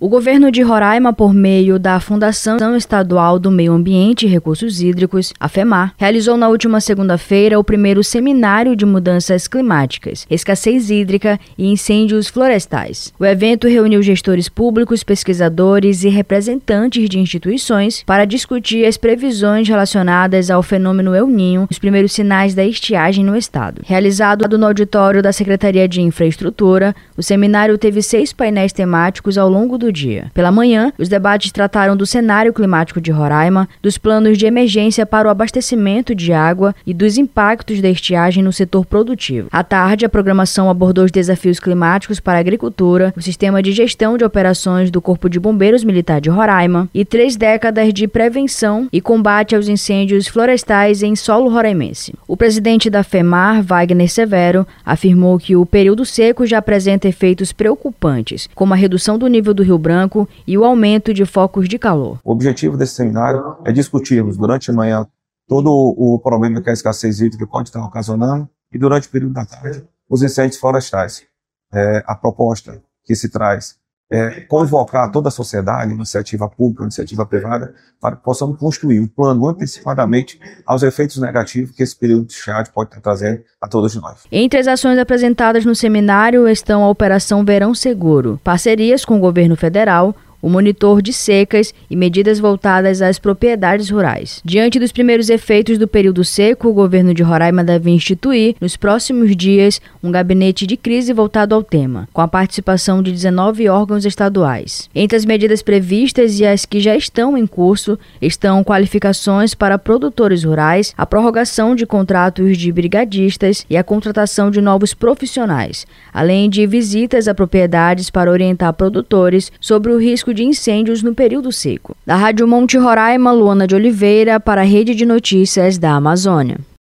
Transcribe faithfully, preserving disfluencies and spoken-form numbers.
O governo de Roraima, por meio da Fundação Estadual do Meio Ambiente e Recursos Hídricos, a FEMAR, realizou na última segunda-feira o primeiro seminário de mudanças climáticas, escassez hídrica e incêndios florestais. O evento reuniu gestores públicos, pesquisadores e representantes de instituições para discutir as previsões relacionadas ao fenômeno El Niño, os primeiros sinais da estiagem no estado. Realizado no auditório da Secretaria de Infraestrutura, o seminário teve seis painéis temáticos ao longo do dia. Pela manhã, os debates trataram do cenário climático de Roraima, dos planos de emergência para o abastecimento de água e dos impactos da estiagem no setor produtivo. À tarde, a programação abordou os desafios climáticos para a agricultura, o sistema de gestão de operações do Corpo de Bombeiros Militar de Roraima e três décadas de prevenção e combate aos incêndios florestais em solo roraimense. O presidente da FEMAR, Wagner Severo, afirmou que o período seco já apresenta efeitos preocupantes, como a redução do nível do Rio Branco e o aumento de focos de calor. O objetivo desse seminário é discutirmos durante a manhã todo o problema que a escassez hídrica pode estar ocasionando e durante o período da tarde os incêndios florestais. É, a proposta que se traz é convocar toda a sociedade, iniciativa pública, iniciativa privada, para que possamos construir um plano antecipadamente aos efeitos negativos que esse período de estiagem pode estar trazendo a todos nós. Entre as ações apresentadas no seminário estão a Operação Verão Seguro, parcerias com o governo federal, o monitor de secas e medidas voltadas às propriedades rurais. Diante dos primeiros efeitos do período seco, o governo de Roraima deve instituir, nos próximos dias, um gabinete de crise voltado ao tema, com a participação de dezenove órgãos estaduais. Entre as medidas previstas e as que já estão em curso, estão qualificações para produtores rurais, a prorrogação de contratos de brigadistas e a contratação de novos profissionais, além de visitas a propriedades para orientar produtores sobre o risco de incêndios no período seco. Da Rádio Monte Roraima, Luana de Oliveira, para a Rede de Notícias da Amazônia.